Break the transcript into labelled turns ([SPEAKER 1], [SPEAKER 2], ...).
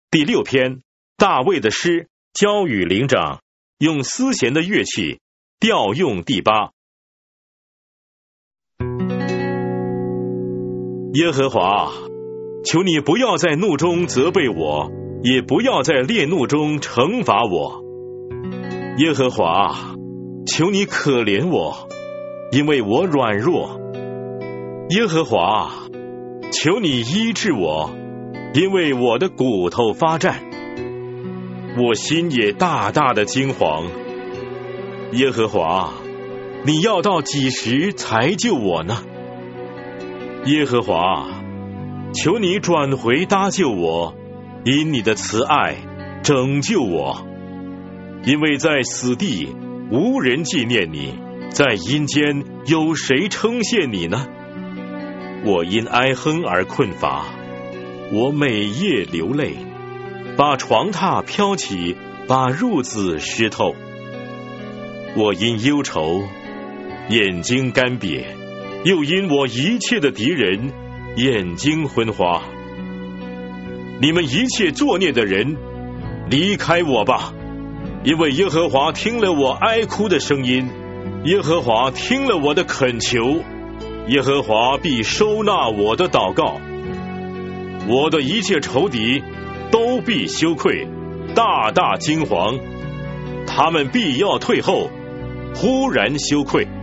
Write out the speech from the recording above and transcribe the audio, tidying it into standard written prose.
[SPEAKER 1] 第6篇，大卫的诗，交与灵长，用丝弦的乐器，调用第8。耶和华，求你不要在怒中责备我，也不要在烈怒中惩罚我。耶和华，求你可怜我，因为我软弱。耶和华，求你医治我，因为我的骨头发战，我心也大大的惊惶。耶和华，你要到几时才救我呢？耶和华，求你转回搭救我，因你的慈爱拯救我。因为在死地无人纪念你，在阴间有谁称谢你呢？我因哀哼而困乏，我每夜流泪，把床榻飘起，把褥子湿透。我因忧愁，眼睛干瘪，又因我一切的敌人，眼睛昏花。你们一切作孽的人，离开我吧，因为耶和华听了我哀哭的声音，耶和华听了我的恳求，耶和华必收纳我的祷告。我的一切仇敌都必羞愧，大大惊惶，他们必要退后，忽然羞愧。